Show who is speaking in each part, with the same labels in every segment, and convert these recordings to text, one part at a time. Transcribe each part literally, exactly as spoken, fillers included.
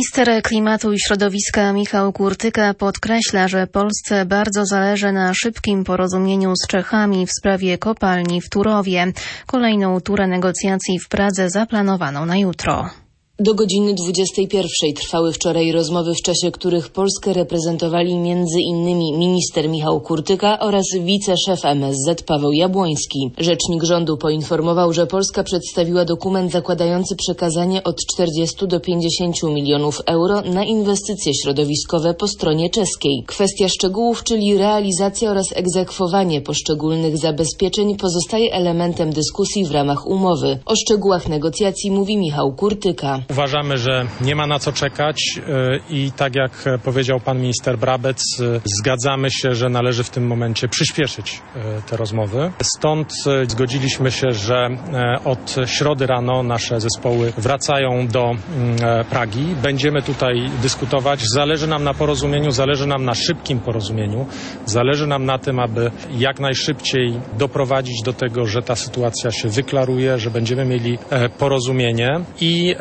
Speaker 1: Minister Klimatu i Środowiska Michał Kurtyka podkreśla, że Polsce bardzo zależy na szybkim porozumieniu z Czechami w sprawie kopalni w Turowie. Kolejną turę negocjacji w Pradze zaplanowano na jutro.
Speaker 2: Do godziny dwudziestej pierwszej trwały wczoraj rozmowy, w czasie których Polskę reprezentowali między innymi minister Michał Kurtyka oraz wiceszef M S Z Paweł Jabłoński. Rzecznik rządu poinformował, że Polska przedstawiła dokument zakładający przekazanie od czterdziestu do pięćdziesięciu milionów euro na inwestycje środowiskowe po stronie czeskiej. Kwestia szczegółów, czyli realizacja oraz egzekwowanie poszczególnych zabezpieczeń, pozostaje elementem dyskusji w ramach umowy. O szczegółach negocjacji mówi Michał Kurtyka.
Speaker 3: Uważamy, że nie ma na co czekać i tak jak powiedział pan minister Brabec, zgadzamy się, że należy w tym momencie przyspieszyć te rozmowy. Stąd zgodziliśmy się, że od środy rano nasze zespoły wracają do Pragi. Będziemy tutaj dyskutować. Zależy nam na porozumieniu, zależy nam na szybkim porozumieniu. Zależy nam na tym, aby jak najszybciej doprowadzić do tego, że ta sytuacja się wyklaruje, że będziemy mieli porozumienie i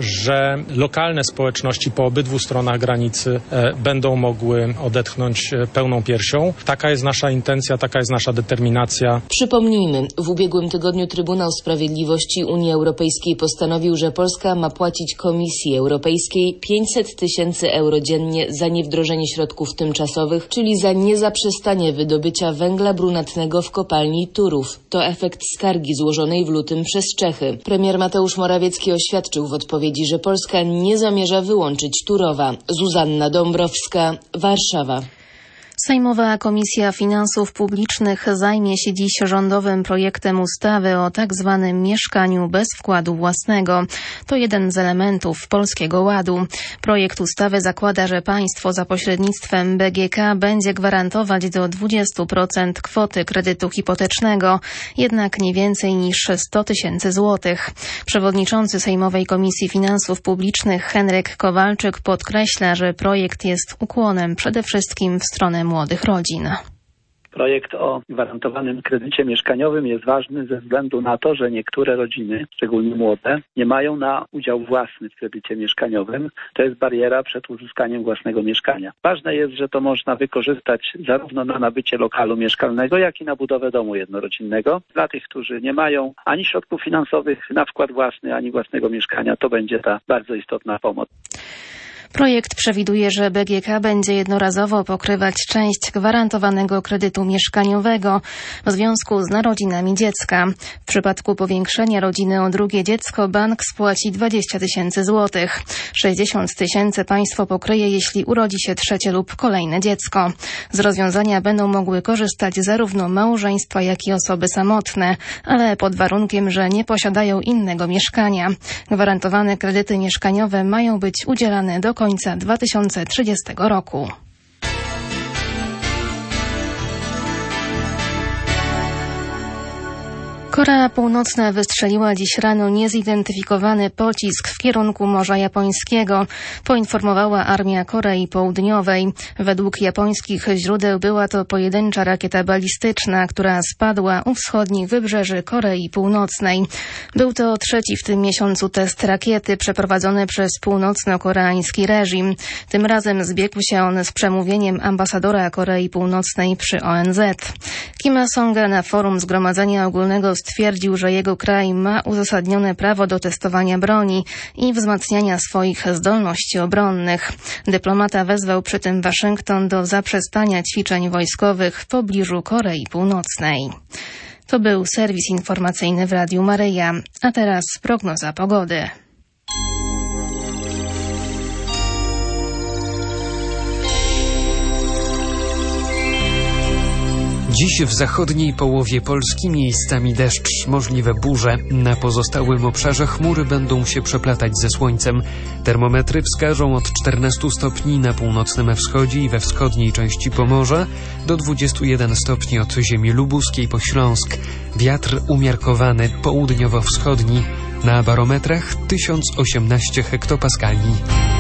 Speaker 3: że lokalne społeczności po obydwu stronach granicy będą mogły odetchnąć pełną piersią. Taka jest nasza intencja, taka jest nasza determinacja.
Speaker 2: Przypomnijmy, w ubiegłym tygodniu Trybunał Sprawiedliwości Unii Europejskiej postanowił, że Polska ma płacić Komisji Europejskiej pięćset tysięcy euro dziennie za niewdrożenie środków tymczasowych, czyli za niezaprzestanie wydobycia węgla brunatnego w kopalni Turów. To efekt skargi złożonej w lutym przez Czechy. Premier Mateusz Morawiecki oświadczył w odpowiedzi, że Polska nie zamierza wyłączyć Turowa. Zuzanna Dąbrowska, Warszawa.
Speaker 1: Sejmowa Komisja Finansów Publicznych zajmie się dziś rządowym projektem ustawy o tak zwanym mieszkaniu bez wkładu własnego. To jeden z elementów Polskiego Ładu. Projekt ustawy zakłada, że państwo za pośrednictwem B G K będzie gwarantować do dwudziestu procent kwoty kredytu hipotecznego, jednak nie więcej niż sto tysięcy złotych. Przewodniczący Sejmowej Komisji Finansów Publicznych Henryk Kowalczyk podkreśla, że projekt jest ukłonem przede wszystkim w stronę młodych rodzin.
Speaker 4: Projekt o gwarantowanym kredycie mieszkaniowym jest ważny ze względu na to, że niektóre rodziny, szczególnie młode, nie mają na udział własny w kredycie mieszkaniowym. To jest bariera przed uzyskaniem własnego mieszkania. Ważne jest, że to można wykorzystać zarówno na nabycie lokalu mieszkalnego, jak i na budowę domu jednorodzinnego. Dla tych, którzy nie mają ani środków finansowych na wkład własny, ani własnego mieszkania, to będzie ta bardzo istotna pomoc.
Speaker 1: Projekt przewiduje, że B G K będzie jednorazowo pokrywać część gwarantowanego kredytu mieszkaniowego w związku z narodzinami dziecka. W przypadku powiększenia rodziny o drugie dziecko bank spłaci dwadzieścia tysięcy złotych. sześćdziesiąt tysięcy państwo pokryje, jeśli urodzi się trzecie lub kolejne dziecko. Z rozwiązania będą mogły korzystać zarówno małżeństwa, jak i osoby samotne, ale pod warunkiem, że nie posiadają innego mieszkania. Gwarantowane kredyty mieszkaniowe mają być udzielane do końca dwa tysiące trzydziestego roku. Korea Północna wystrzeliła dziś rano niezidentyfikowany pocisk w kierunku Morza Japońskiego, poinformowała Armia Korei Południowej. Według japońskich źródeł była to pojedyncza rakieta balistyczna, która spadła u wschodnich wybrzeży Korei Północnej. Był to trzeci w tym miesiącu test rakiety przeprowadzony przez północno-koreański reżim. Tym razem zbiegł się on z przemówieniem ambasadora Korei Północnej przy O N Z. Kim Il-sung na forum Zgromadzenia Ogólnego stwierdził, że jego kraj ma uzasadnione prawo do testowania broni i wzmacniania swoich zdolności obronnych. Dyplomata wezwał przy tym Waszyngton do zaprzestania ćwiczeń wojskowych w pobliżu Korei Północnej. To był serwis informacyjny w Radiu Maryja, a teraz prognoza pogody.
Speaker 5: Dziś w zachodniej połowie Polski miejscami deszcz, możliwe burze. Na pozostałym obszarze chmury będą się przeplatać ze słońcem. Termometry wskażą od czternastu stopni na północnym wschodzie i we wschodniej części Pomorza do dwudziestu jeden stopni od ziemi lubuskiej po Śląsk. Wiatr umiarkowany, południowo-wschodni. Na barometrach tysiąc osiemnaście hektopaskali.